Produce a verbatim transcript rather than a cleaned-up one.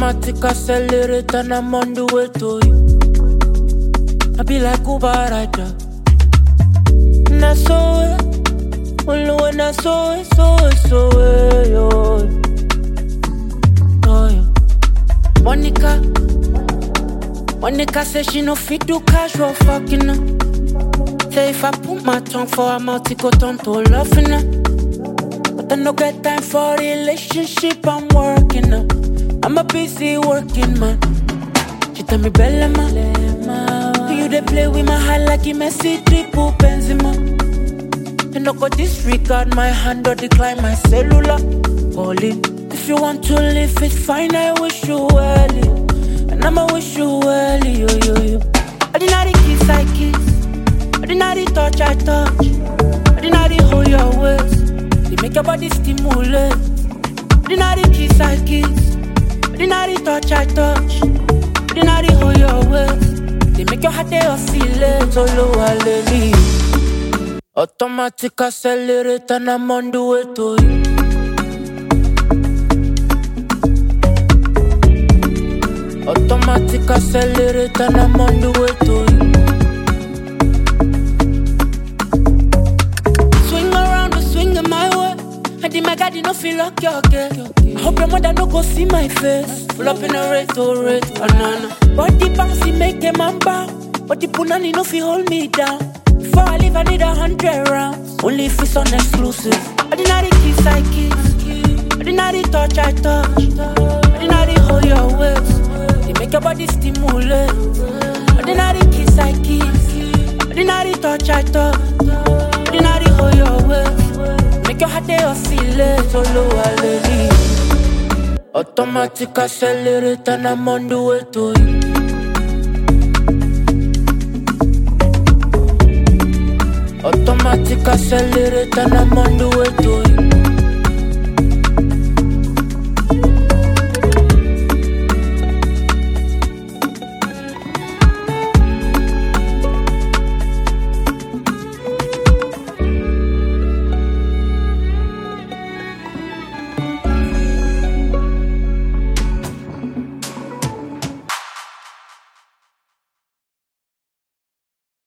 Automatic accelerate and I'm on the way to you. I be like Uber rider. And I saw it, only when I saw it, saw it, saw it, yo. Oh, yeah. Monica, Monica say she no fit do casual fucking her. Say if I put my tongue for her mouth, it go turn to loving her. But I no get time for relationship, I'm working her. I'm a busy working man. She tell me Bella ma, you dey play with my heart like you Messi, triple Benzema. And no go disregard my hand or decline my cellular. Call it. If you want to live, it's fine, I wish you well. And I'ma wish you well, yo, yo, yo. Ordinary kiss I kiss, ordinary touch I touch, ordinary hold your waist, they make your body stimulate. Ordinary kiss I kiss, ordinary touch I touch, ordinary hold your waist, they make your heart oscillate. So low, hallelujah. Automatic accelerate and I'm on the way to you. Automatic accelerate and I'm on the way to you. Swing around, swing in my way. And the my God, you no feel like you're gay. I hope your mother no go see my face. Pull up in a red to red, banana. Body bouncy make a man bow. But the punani no feel hold me down. Before I leave, I need a hundred rounds. Only if it's on exclusive. Ordinary kiss I kiss, ordinary touch I touch, ordinary hold your waist, they make your body stimulate. Ordinary kiss I kiss, ordinary touch I touch, ordinary hold your waist, make your heart oscillate. So low, hallelujah. Automatic accelerate and I'm on the way to you. Automatic accelerate and I'm on the way to you.